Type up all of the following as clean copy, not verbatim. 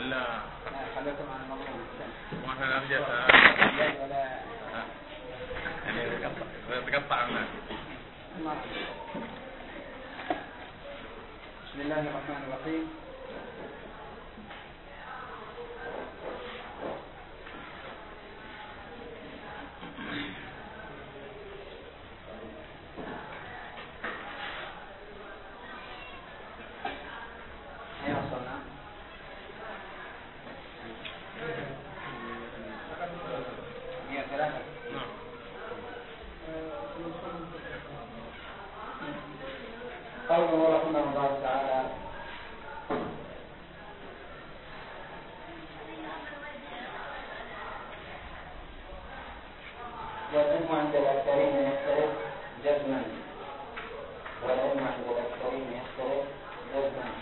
ولا خليكم عن الموضوع ما احنا نرجع ولا يعني تقطع الناس. بسم الله الرحمن الرحيم. أين وصلنا؟ هي ثلاثة. قوله رحمه الله تعالى: والعلم عند الأكثرين يختلف جزما، والعلم عند الأكثرين يختلف جزما.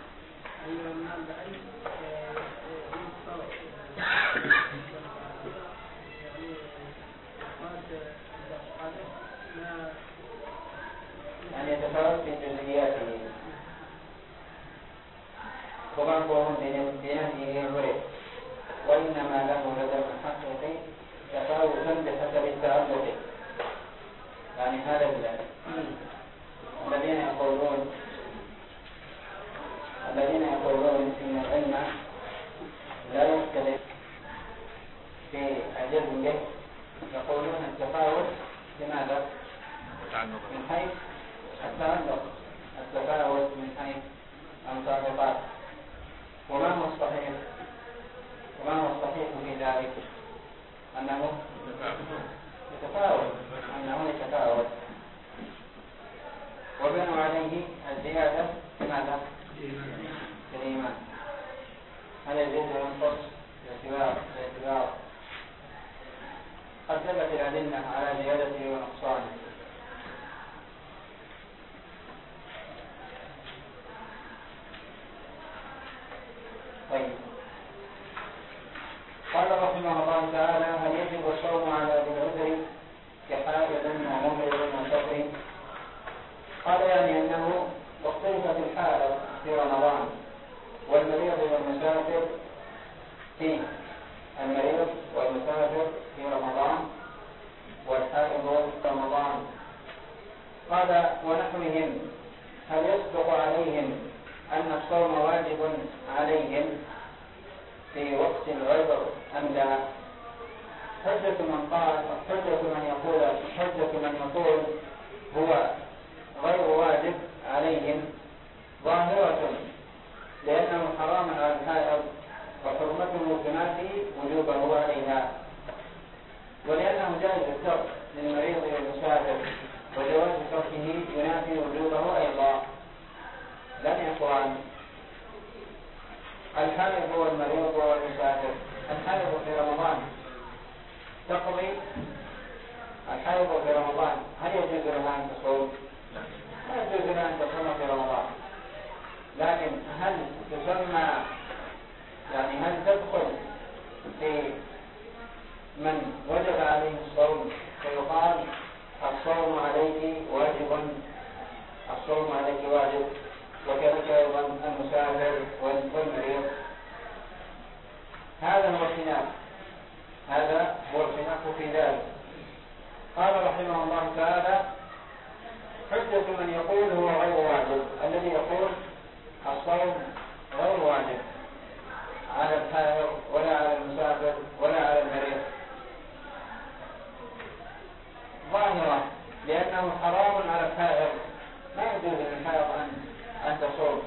يعني يتفاوت في جزئياته، وبعضهم بنهيه عرف، وإنما له لدى المحقق تفاوتا بحسب التعلق. يعني هذا الذين يقولون إن العلم لا يختلف في الجزم به، يقولون التفاوت لماذا؟ من حيث التعلق، التفاوت من حيث المطابقات. وما هو الصحيح في ذلك؟ أنه يتفاوت، وبنوا عليه الزيادة لماذا؟ الإيمان. هل يزيد وينقص باعتبار قد دلت الأدلة على زيادته ونقصانه. طيب، قال رحمه الله تعالى: هل يجب الصوم على ذي العذر كحائض وممرض وسفر؟ قال يعني أنه اختلف في الحائض في رمضان والمريض والمسافر في رمضان والحائض في رمضان. قال: ونحوهم هل يصدق عليهم أن الصوم واجب عليهم في وقت العذر أم لا؟ حجة من يقول هو غير واجب عليهم ظاهرة، لأنه حرام على الحائض وحرمته تنافي وجوبه عليها، ولأنه جائز الترك للمريض والمسافر وجواز تركه ينافي وجوبه أيضا. لم يقل الحائض والمريض والمسافر. الحائض في رمضان تقضي، الحائض في رمضان هل يجوز لها أن تصوم؟ لا يجوز لها أن تصوم في رمضان، لكن هل تسمى، يعني هل تدخل في من وجب عليه الصوم فيقال الصوم عليك واجب، وكذلك أيضا المسافر والمريض؟ هذا هو الخلاف في ذلك. قال رحمه الله تعالى: حجة من يقول هو غير واجب، الذي يقول الصوم غير واجب على الحائض ولا على المسافر ولا على المريض، ظاهرة، لأنه حرام على الحائض، ما يجوز للحائض أن تصوم،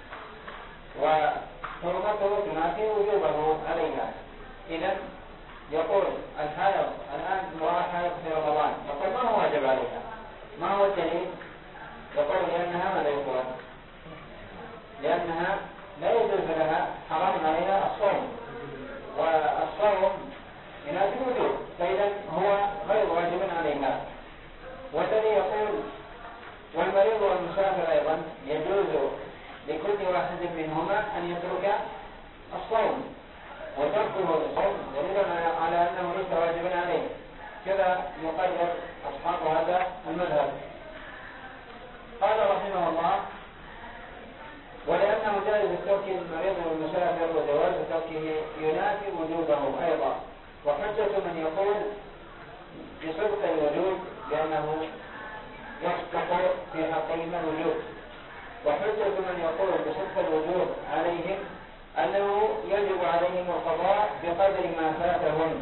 وحرمته تنافي وجوبه عليها. إذن يقول الحائض الآن امرأة حائض في رمضان، يقول ما هو واجب عليها؟ ما هو الدليل؟ يقول لأنها ماذا يقول؟ لأنها لا يجوز لها، حرام عليها الصوم، والصوم ينافي الوجوب، فإذا هو غير واجب عليها. والذي يقول والمريض والمسافر أيضا يجوز لكل واحد منهما أن يترك الصوم، وتركه للصوم دليل على أنه ليس واجبا عليه. كذا يقرر أصحاب هذا المذهب. قال رحمه الله: ولأن وأنه جائز ترك المريض والمسافر وجواز تركه ينافي وجوبه أيضا. وحجة من يقول بصدق الوجوب لأنه يصدق في حقهم الوجوب، وحجة من يقول بصدق الوجوب عليهم أنه يجب عليهم القضاء بقدر ما فاتهم،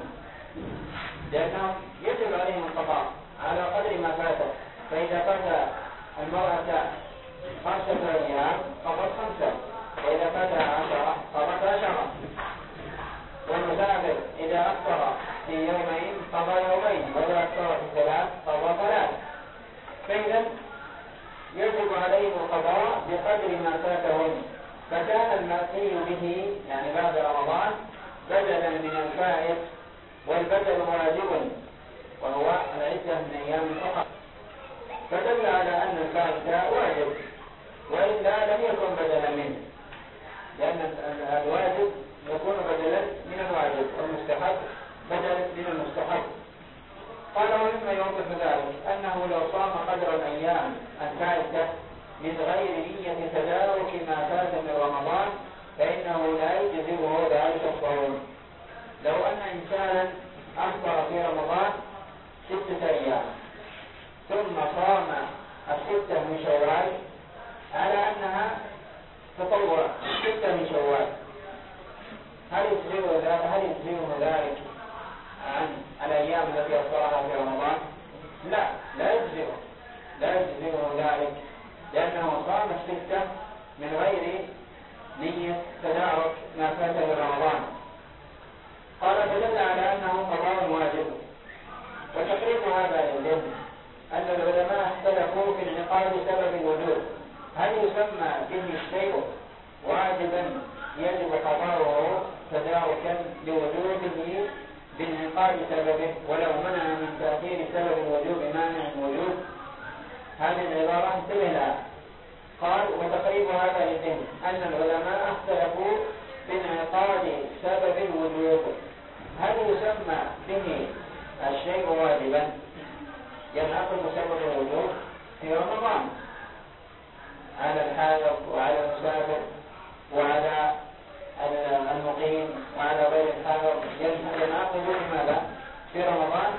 لأنهم يجب عليهم القضاء على قدر ما فاته. فإذا فات المرأة 5 أيام قضت 5، وإذا فاتها 10 قضت 10. والمسافر إذا أفطر في يومين قضى يومين، وإذا أفطر في 3 قضى 3. فإذا يجب عليهم القضاء بقدر ما فاتهم. فكان المأتي به يعني بعد رمضان بدلا من الفائت، والبدل واجب وهو العدة من أيام فقط، فدل على أن الفائت واجب، وإلا لم يكن بدلا منه، لأن الواجب يكون بدلا من الواجب، والمستحب بدل من المستحب. قال ومما يوضح ذلك أنه لو صام قدر الأيام الفائتة من غير نية تدارك ما فات من رمضان فإنه لا يجزئه ذلك الصوم. لو أن إنسانا أفطر في رمضان 6 أيام ثم صام 6 من شوال على أنها تطوع 6 من شوال، هل يجزئه ذلك عن الأيام التي أفطرها في رمضان؟ لا يجزئه ذلك، لأنه صام 6 من غير نية تدارك ما فات من رمضان. قال فدل على أنه قضاء واجب. وتقريب هذا للذهن أن العلماء اختلفوا في انعقاد سبب الوجوب، هل يسمى به الشيء واجبا يجب قضاؤه تداركا لوجوبه بانعقاد سببه ولو منع من تأخير سبب الوجوب مانع الوجوب؟ هذه العبارة انتبه لها. قال وتقريب هذا للذهن أن العلماء اختلفوا في انعقاد سبب الوجوب، هل يسمى به الشيء واجبا ينعقد سبب الوجوب في رمضان على الحائض وعلى المسافر وعلى المقيم وعلى غير الحائض، ينعقد لماذا في رمضان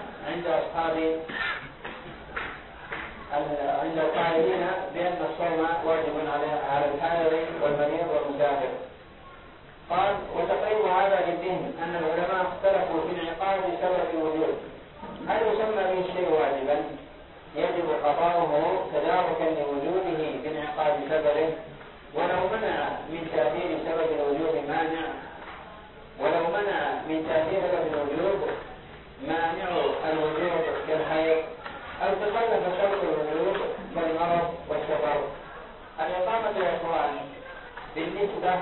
عند القائلين بأن الصوم واجب على الحائض والمريض والمسافر. قال وتقريب هذا للذهن أن العلماء اختلفوا في انعقاد سبب الوجوب، هل يسمى به الشيء واجبا يجب قضاؤه تداركا لوجوده بانعقاد سببه ولو منع من تأثير سبب الوجوب مانع، ولو منع من تأثير سبب الوجوب مانع الوجوب كالحيض أو تخلف شرط الوجوب كالمرض والسفر. الإقامة يا إخوان بالنسبة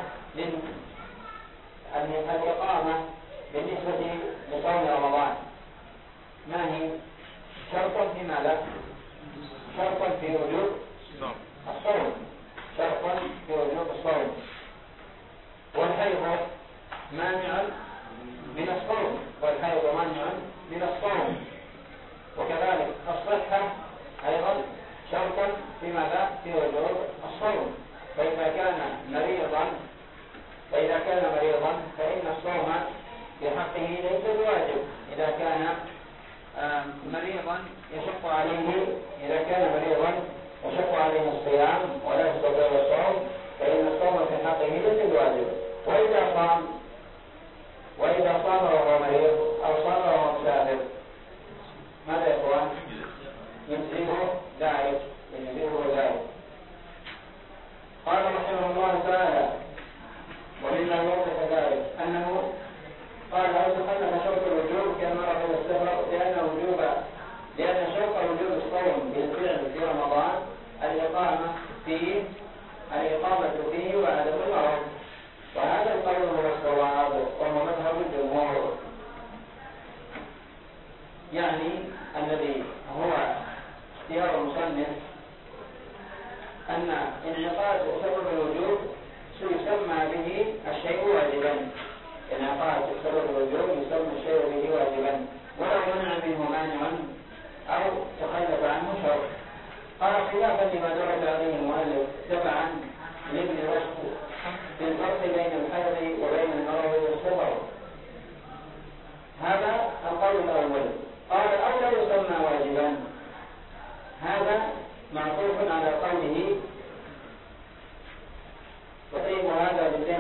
الإقامة بالنسبة لصوم رمضان ما هي؟ شرطا في ماذا؟ شرطا في وجوب الصوم، شرطا في وجوب الصوم. والحيض مانع من الصوم، والحيض مانع من الصوم. وكذلك الصحة أيضا شرطا في ماذا؟ في وجوب الصوم. فإذا كان مريضا فإن الصوم في حقه ليس بواجب. إذا كان مريضا يشق عليه الصيام ولا يستطيع الصوم فإن الصوم في حقه ليس بواجب. وإذا صام وهو مريض أو صام وهو مسافر ماذا يا إخوان؟ يجزئه ذلك. قال رحمه الله تعالى ومما يوضح ذلك أنه قال أو تخلف شرط الوجوب كالمرض والسفر لأن شرط وجوب الصوم بالفعل في رمضان الإقامة فيه وعدم المرض، وهذا القول هو الصواب وهو مذهب الجمهور، يعني الذي هو اختيار المصنف أن انعقاد سبب الوجوب يسمى به الشيء واجبا. انعقاد سبب الوجوب يسمى الشيء به واجبا ولو منع منه مانع أو تخلف عنه شرط. قال خلافا لما درج عليه المؤلف دل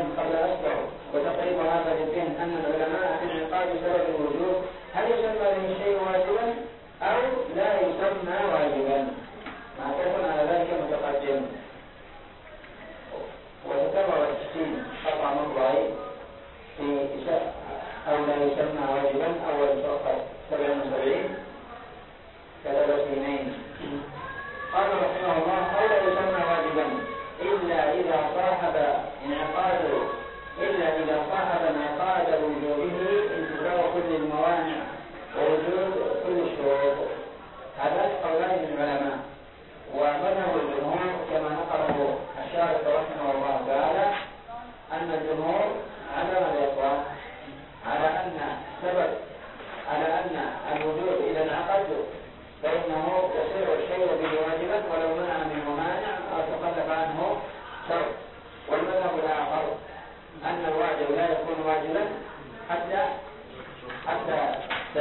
قبل أسبوع وتقريب هذا للذهن أن العلماء في انعقاد سبب الوجوب هل يسمى به الشيء واجبا أو لا يسمى واجبا؟ معتمد على ذلك متقدم. وتكرر التسليم قطع مطلعي في أو لا يسمى واجبا أول صفحة 77 كتب سينين. قال رحمه الله أو لا يسمى واجبا إلا إذا صاحب انعقاد وجوبه انتفاء كل الموانع ووجود كل الشروط. هذا قولان للعلماء، ومذهب الجمهور كما نقله الشارح رحمه الله تعالى أن الجمهور عدم الإطلاق على أن الوجوب إذا انعقد فإنه يصير الشيء به واجبا ولو منع منه مانع أو تخلف عنه شرط. والمذهب الآخر أن الواجب لا يكون واجبا حتى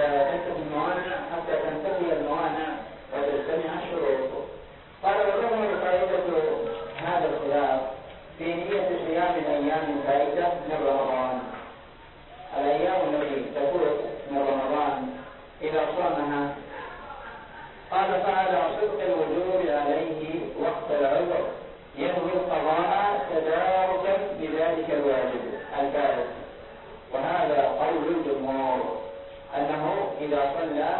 تنتهي الموانع وتجتمع الشروط. قال وله فائدة هذا الخلاف في نية صيام الأيام الفائدة من رمضان. الأيام التي تفوت من رمضان إذا صامها قال فعلى صدق الوجوب عليه وقت العذر ينوي القضاء تداركا بذلك الواجب الفائت. وهذا قول الجمهور أنه إذا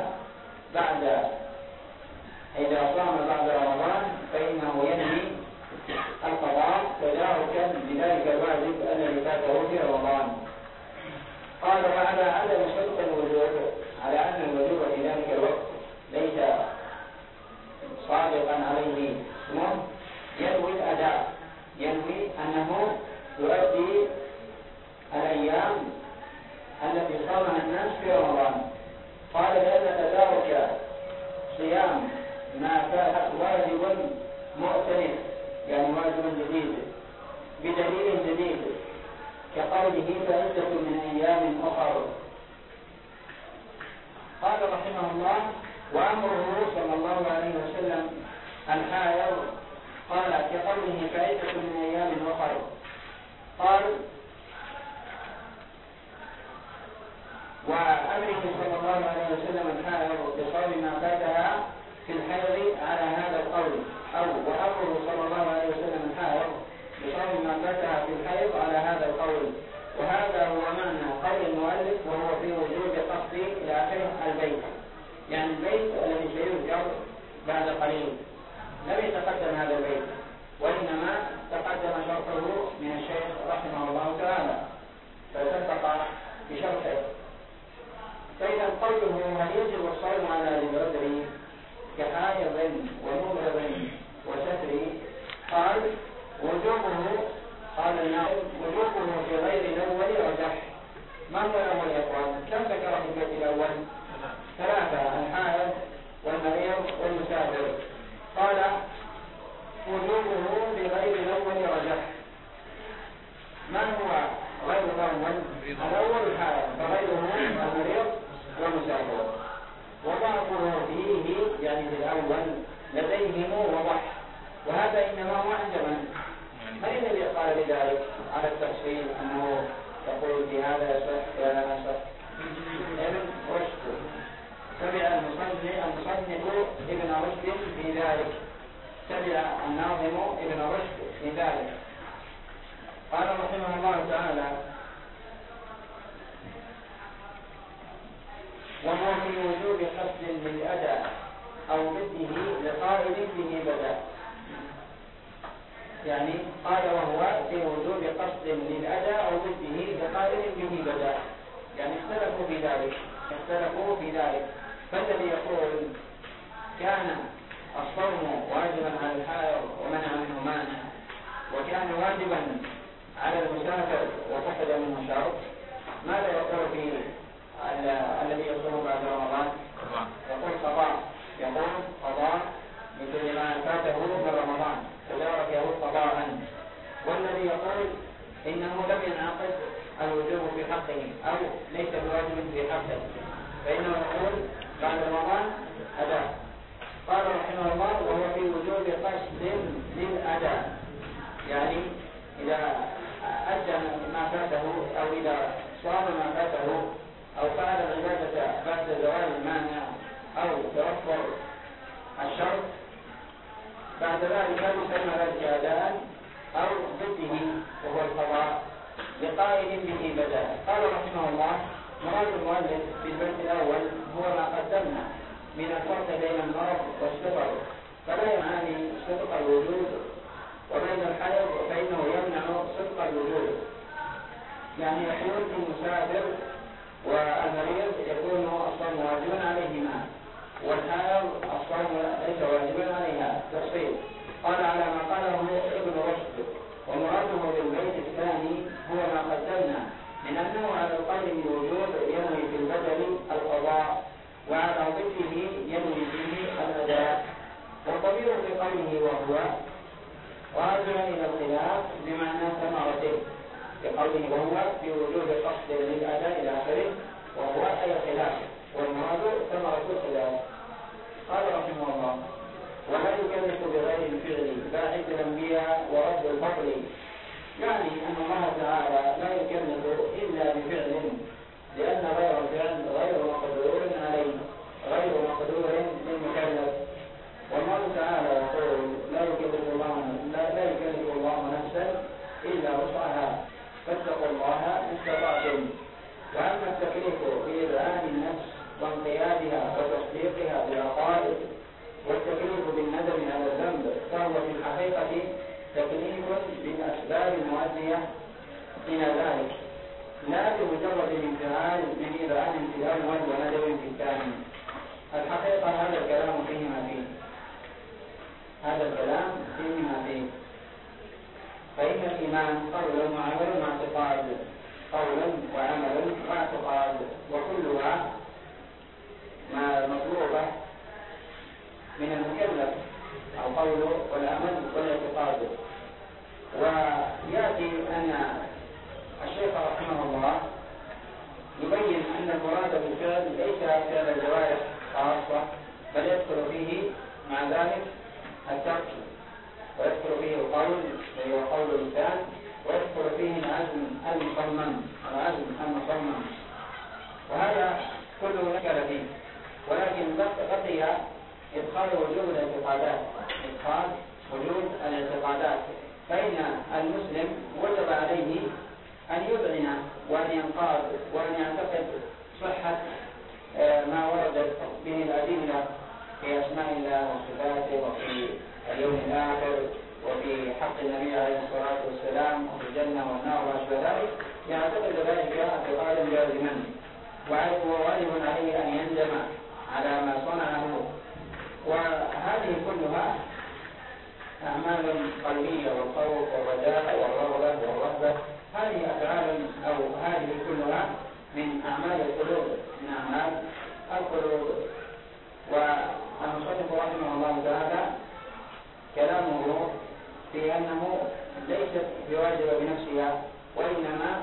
صام بعد رمضان فإنه ينوي القضاء تداركا بذلك الواجب الذي فاته في رمضان. قال وعلى عدم صدق الوجوب على أن الوجوب في ذلك الوقت ليس صادقا عليه اسمه ينوي الأداء، ينوي أنه يؤدي الأيام التي صامها الناس في رمضان. قال لأن تدارك صيام ما فات واجب مؤتلف، يعني واجب جديد بدليل جديد كقوله فعدة من أيام أخر. قال رحمه الله وأمره صلى الله عليه وسلم الحائض قال كقوله فعدة من أيام أخر. قال وأمره صلى الله عليه وسلم الحائض بصوم ما فاتها في الحيض على هذا القول، أو وأمره صلى الله عليه وسلم الحائض بصوم ما فاتها في الحيض على هذا القول. وهذا هو معنى قول المؤلف وهو في وجوب قصد إلى آخره البيت، يعني البيت الذي سيذكر بعد قليل. لم يتقدم هذا البيت وإنما تقدم شرطه من الشيخ رحمه الله تعالى فسبق بشرطه. فإذا قوله هل يجب الصوم على العذر كحائض وممرض وسفر قال وجوبه قال الناظم وجوبه في غير الأول رجح. ما هو الأول يا أخوان؟ كم ذكر في البيت الأول؟ 3: الحائض والمريض والمسافر. قال وجوبه في غير الأول رجح. ما هو غير الأول؟ الأول الحائض فغيره المريض والمسافر. وضعفه فيه يعني في الأول لديهم وضح، وهذا إنما هو عندما من الذي قال بذلك على التفصيل أنه يقول في هذا يصح ولا يصح؟ ابن رشد. تبع المصنف ابن رشد في ذلك، تبع الناظم ابن رشد في ذلك. قال رحمه الله تعالى وهو في وجوب قصد للأداء أو ضده لقائل به بدأ. يعني قال وهو في وجوب قصد للأداء أو ضده لقائل به بدأ، يعني اختلفوا في ذلك. فالذي يقول كان الصوم واجبا على الحائض ومنع منه مانع، وكان واجبا على المسافر وفقد منه شرط، ماذا يقول في الذي يصوم بعد رمضان؟ يقول قضاء مثل ما فاته من رمضان تداركه قضاء. والذي يقول إنه لم ينعقد الوجوب في حقه أو ليس بواجب في حقه فإنه يقول بعد رمضان أداء. قال رحمه الله وهو في وجوب قصد للأداء، يعني إذا أدى إذا صام ما فاته أو فعل العبادة بعد زوال المانع أو توفر الشرط بعد ذلك يسمى ذلك أداء أو ضده وهو القضاء لقائل به بدل. قال رحمه الله: مراد المؤلف في البيت الأول هو ما قدمنا من الفرق بين المرض والسفر، فلا يعنى صدق الوجود، وبين الحيض فإنه يمنع صدق الوجود، يعني يكون المسافر والمريض يكون الصوم واجبا عليهما، والحائض الصوم ليس واجبا عليها تفصيل. قال على ما قاله ابن رشد: ومراده بالبيت الثاني هو ما قدمنا من أنه على القول بالوجوب ينوي في البدل القضاء، وعلى ضده ينوي فيه الأداء. والضمير في قوله وهو راجع إلى الخلاف بمعنى ثمرته، بقوله وهو في وجوب قصد للأداء إلى آخره، وهو أي خلاف، والمراد ثمرة الخلاف. قال رحمه الله: ولا يكلف بغير الفعل باعث الأنبياء ورد الفضل، يعني أن الله تعالى لا يكلف إلا بفعل، لأن غير الفعل غير مقدور عليه، غير مقدور للمكلف. والله تعالى يقول: لا يكلف الله نفسا إلا وسعها، فاتقوا الله ما استطعتم. وأما التكليف بإذعان النفس وانقيادها وتصديقها بالعقائد، والتكليف بالندم على الذنب، فهو في الحقيقة تكليف بالأسباب المؤدية إلى ذلك، لا بمجرد الانفعال من إذعان في الأول وندم في الثاني. الحقيقة هذا الكلام فيه ما فيه، فإن الإيمان قول وعمل واعتقاد، قول وعمل واعتقاد، وكلها ما مطلوبة من المكلف، القول والعمل والاعتقاد. ويأتي أن الشيخ رحمه الله يبين أن المراد بالفعل ليس فعل الجوارح خاصة، بل يدخل فيه مع ذلك الترك، ويدخل فيه القول وهو قول اللسان، ويدخل فيه العزم المصمم، وهذا كله ذكر فيه. ولكن بقي إدخال وجود الاعتقادات، فإن المسلم وجب عليه أن يذعن وأن ينقاد وأن يعتقد صحة ما وردت به الأدلة في أسماء الله وصفاته، وفي اليوم الآخر، وفي حق النبي عليه الصلاة والسلام، وفي الجنة والنار وأشبه ذلك، يعتقد ذلك اعتقادا جازما، وواجب عليه أن يندم على ما صنعه. وهذه كلها أعمال قلبية، والخوف والرجاء والرغبة والرهبة، هذه أفعال أو هذه كلها من أعمال القلوب، والمصنف رحمه الله تعالى كلامه في أنه ليست بواجبة بنفسها، وإنما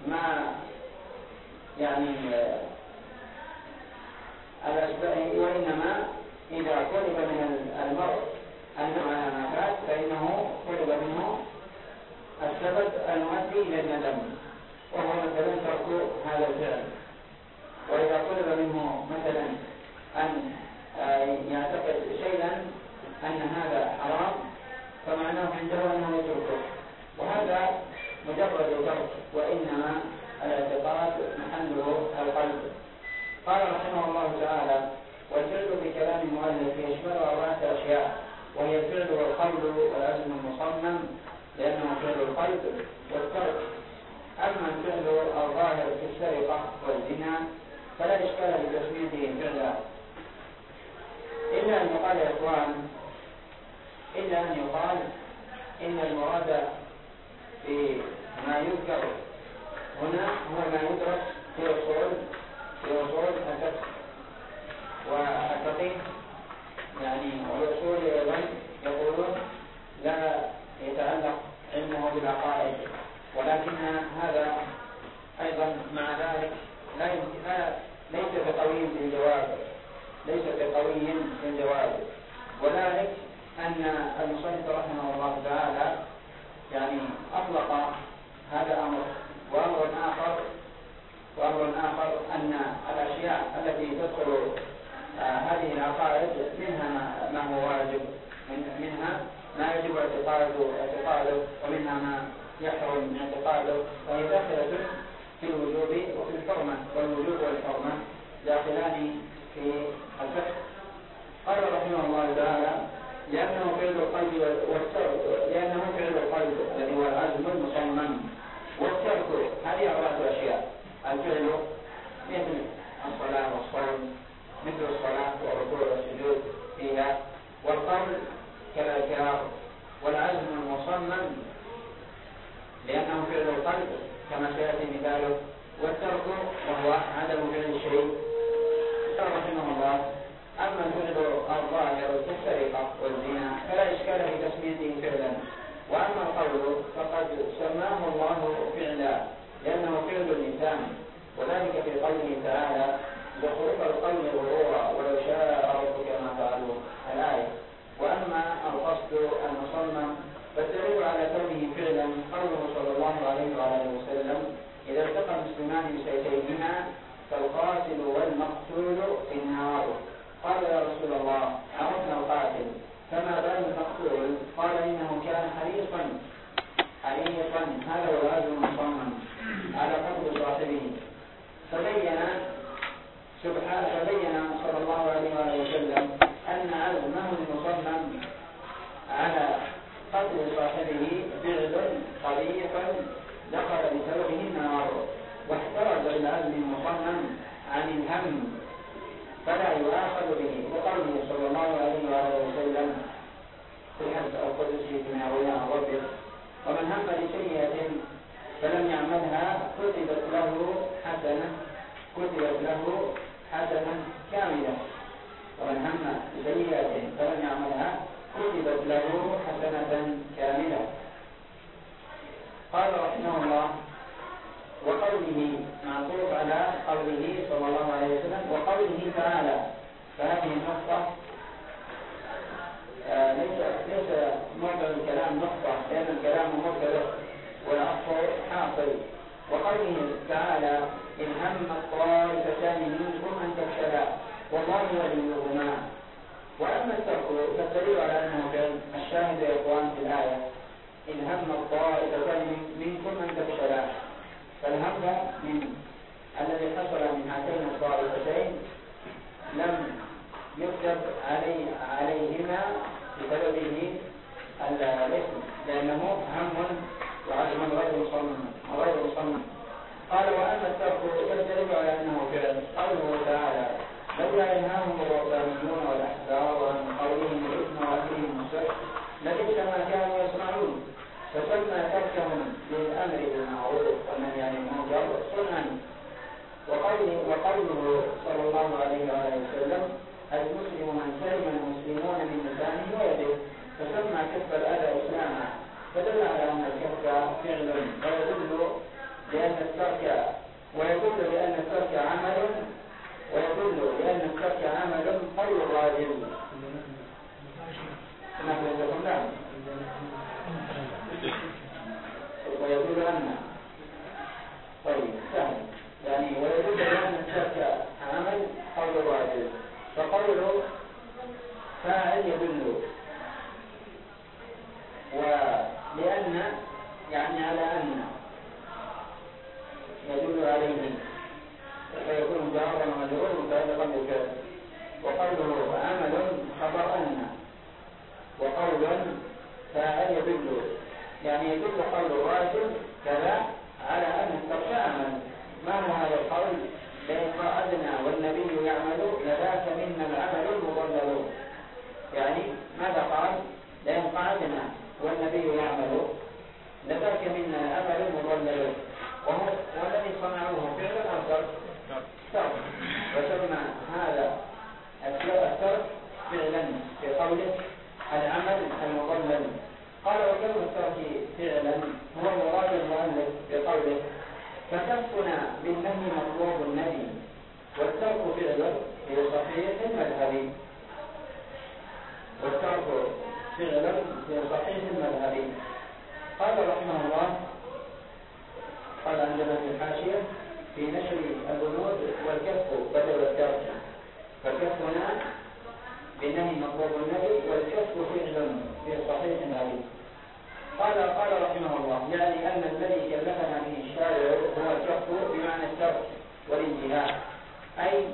إذا طلب من المرء أنه على ما فات فإنه طلب منه السبب المؤدي إلى الندم، وهو مثلا ترك هذا الفعل. وإذا طلب منه مثلا أن يعتقد شيئا أن هذا حرام، فمعناه عنده أنه يتركه، وهذا مجرد ترك، وإنما الاعتقاد محله القلب. قال رحمه الله تعالى: والفعل بكلام المؤلف يشمل 4 أشياء، وهي الفعل والقول والعزم المصمم، لأنه فعل القلب والترك. أما الفعل الظاهر في السرقة والزنا فلا إشكال بتسميته فعلا، إلا أن يقال يا إخوان، إن المراد في ما يذكر هنا هو ما يدرس في أصول الفقه والفقه، والأصول أيضا يقولون لا يتعلق علمه بالعقائد، ولكن هذا أيضا مع ذلك ليس بقوي في الجواب، وذلك أن المصنف رحمه الله تعالى أطلق هذا الأمر وأمر آخر أن الأشياء التي تدخل هذه العقائد منها ما هو واجب، منها ما يجب اعتقاده، ومنها ما يحرم اعتقاده، وهي داخلة في الوجوب وفي الحرمة، والوجوب والحرمة داخلان في الفقه. قال رحمه الله تعالى: لأنه فعل القلب الذي هو العزم المصمم، والترك هذه 4 أشياء: الفعل مثل الصلاة والصوم، مثل الصلاة والركوع والسجود فيها، والقول كالإقرار، والعزم المصمم لأنه فعل القلب كما سيأتي مثاله، والترك وهو عدم فعل الشيء. قال رحمه الله: أما الفعل الظاهر كالسرقة والزنا فلا إشكال في تسميته فعلا، وأما القول فقد سماه الله فعلا لأنه فعل اللسان، وذلك في قوله تعالى: زخرف القول غرورا ولو شاء ربك ما فعلوه الآية. وأما القصد المصمم فالدليل على كونه فعلا قوله صلى الله عليه وآله وسلم: إذا التقى المسلمان بسيفيهما فالقاتل والمقتول في النار. قال: يا رسول الله، عرفنا القاتل، فما بال المقتول؟ قال: إنه كان حريصا، هذا هو العزم المصمم على قتل صاحبه. فبين صلى الله عليه وآله وسلم أن عزمه المصمم على قتل صاحبه فعل قبيح دخل بسببه النار، واحترز العزم المصمم عن الهم فلا يؤاخذ به، وقوله صلى الله عليه وآله وسلم في الحديث القدسي فيما رواه عن ربه: ومن هم بسيئة فلم يعملها كتبت له حسنة كاملة. ومن هم بسيئة فلم يعملها كتبت له حسنة كاملة. قال رحمه الله: وقوله معطوف على قوله صلى الله عليه وسلم وقوله تعالى. فهذه النقطة ليس موضع الكلام نقطة، لأن الكلام مبتدأ والعطف حاصل. وقوله تعالى: إن هم الطائفتان منكم أن تفشلا والله وليهما. وأما الترك فالدليل على أنه فعل. الشاهد يا إخوان في الآية: إن هم الطائفتان منكم أن تفشلا، فالهم الذي حصل من هاتين الطائفتين لم يكتب عليهما بسببه الاسم، لأنه هم وعزم غير مصمم. قال: وأما الترك فالدليل على أنه فعل. قوله تعالى: لولا ينهاهم الربانيون والأحبار عن قولهم الإثم وأكلهم السحت لبئس ما كانوا يصنعون. فسمى تركهم للأمر بالمعروف والنهي عن المنكر صنعا. وقوله صلى الله عليه وآله وسلم: المسلم من سلم المسلمون من لسانه ويده. فسمى كف الأذى إسلاما، فدل على أن الكف فعل، ويدل لأن الترك عمل غير واجب. ويدل أن ويدل لأن الترك عمل غير واجب. فقوله فاعل يدل، ولأن على أن يدل عليه، فيكون جارا ومجرور متعلقا بالفعل. وقوله عمل خبر أن، وقول فاعل يدل، يدل قول الراجل كذا على أن الترك عمل. ما هو هذا القول؟ لئن قعدنا والنبي يعمل لذاك منا العمل المضلل. ماذا قال؟ لئن قعدنا والنبي يعمل لذاك منا العمل المضلل، والذي صنعوه فعلا أو ترك. وسمى هذا الترك فعلا في قوله العمل المضلل. قال: وكلمة الترك فعلا هو مراد المؤلف بقوله: فكفنا بالنهي مطلوب النهي، والترك فعل في صحيح المذهب. قال رحمه الله: قال: عندنا في الحاشية في نشر البنود والكف بدل الترك، فالكف هنا بالنهي مطلوب النهي والكف فعل في صحيح النهي. قال رحمه الله يعني أن الذي كلفنا به الشارع هو الكف بمعنى الترك والانتهاء، أي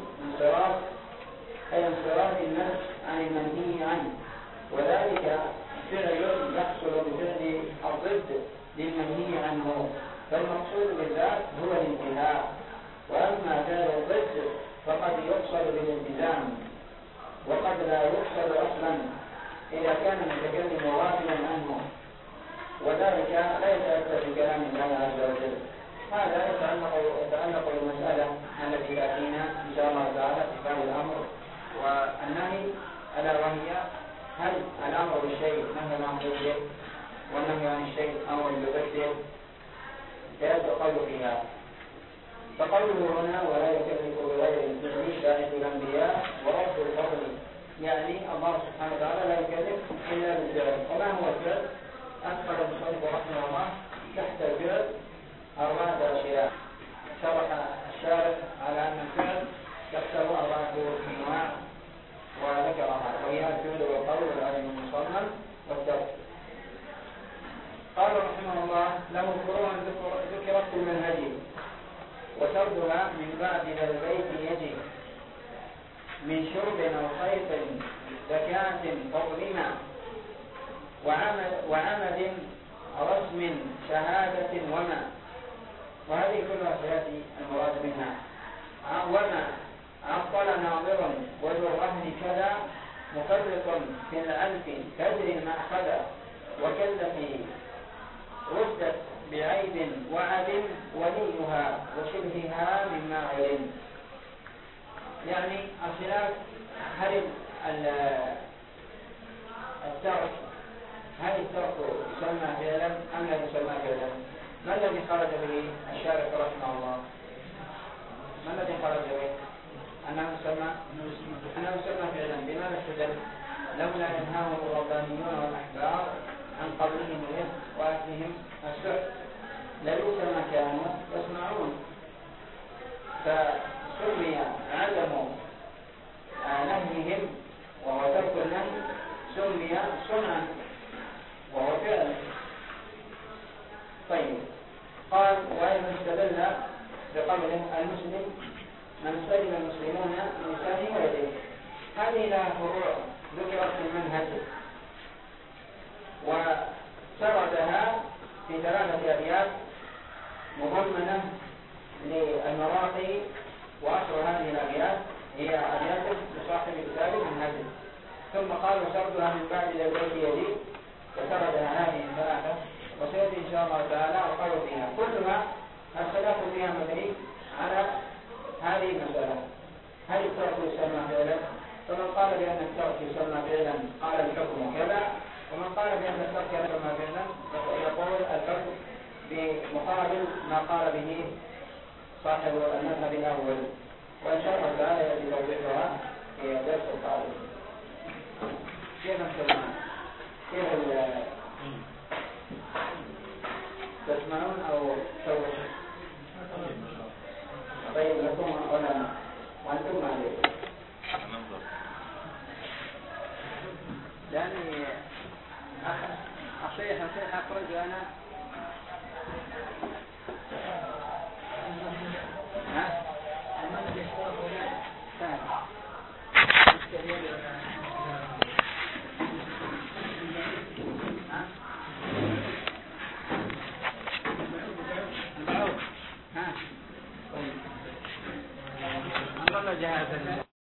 انصراف النفس عن المنهي عنه، وذلك فعل يحصل بفعل الضد للمنهي عنه، فالمقصود بالذات هو الانتهاء. وأما فعل الضد فقد يقصد بالالتزام وقد لا يقصد أصلا إذا كان المتكلم غافلا عنه، وذلك لا يتأثر بكلام الله عز وجل. هذا يتعلق بالمسألة التي تأتينا إن شاء الله تعالى في باب الأمر والنهي، ألا وهي هل الأمر بالشيء نهي عن ضده والنهي عن الشيء أمر بضده؟ سيتقل فيها. فقوله هنا ولا يكلف بغير الفعل شاهد الأنبياء ورد الفضل، يعني الله سبحانه وتعالى لا يكلف إلا بالفعل. وما هو الفعل؟ أدخل المصنف رحمه الله تحت الفعل 4 أشياء، شرح الشارح على أن الفعل يحتوي 4 أنواع وذكرها، وهي الفعل والقول والعلم المصمم والترك. قال رحمه الله له فروع ذكرت في المنهج وسردها من بعد ذا البيت يجي من شرب أو خيط زكاة فضلنا وعمد رسم شهادة وما، وهذه كلها سيأتي المراد منها. وما عطل ناظر وذو الرهن كذا مفرط في الألف كدر المأخذ وكلف ردت بعيب وعد وليها وشبهها مما علم. يعني الخلاف هل الترك يسمى فعلا أم لا يسمى فعلا؟ ما الذي خرج به الشارع رحمه الله؟ ما الذي خرج به؟ أنه يسمى فعلا. بماذا استدل؟ لولا ينهاهم الربانيون والأحبار عن قولهم الإثم وأكلهم السحت لبئس ما كانوا يصنعون، فسمي عدم نهيهم وهو ترك النهي سمي صنعا وهو فعل. طيب، قال وأيضا استدل بقوله المسلم من سلم المسلمون من لسانه ويده. هذه لها فروع ذكرت في المنهج وسردها في 3 أبيات مضمنة للمراقي، وأشهر هذه الأبيات هي أبيات لصاحب كتاب المنهج. ثم قال وسردها من بعد ذا البيت يجي، وسردها هذه 3، وسيأتي إن شاء الله تعالى القول فيها. كلها الخلاف فيها مبني على هذه المسألة، هل الترك يسمى فعلا؟ فمن قال بأن الترك يسمى فعلا قال الحكم كذا، ومن قال بأن الترك يسمى فعلا يقول الحكم بمقابل ما قال به صاحب المذهب الأول. وإن شاء الله تعالى يأتي توضيحها في الدرس القادم. كيف نسمع؟ كيف تسمعون أو تشوش؟ طيب لكم علماء وأنتم عليكم، لأني أصيح أخرج أنا جهازا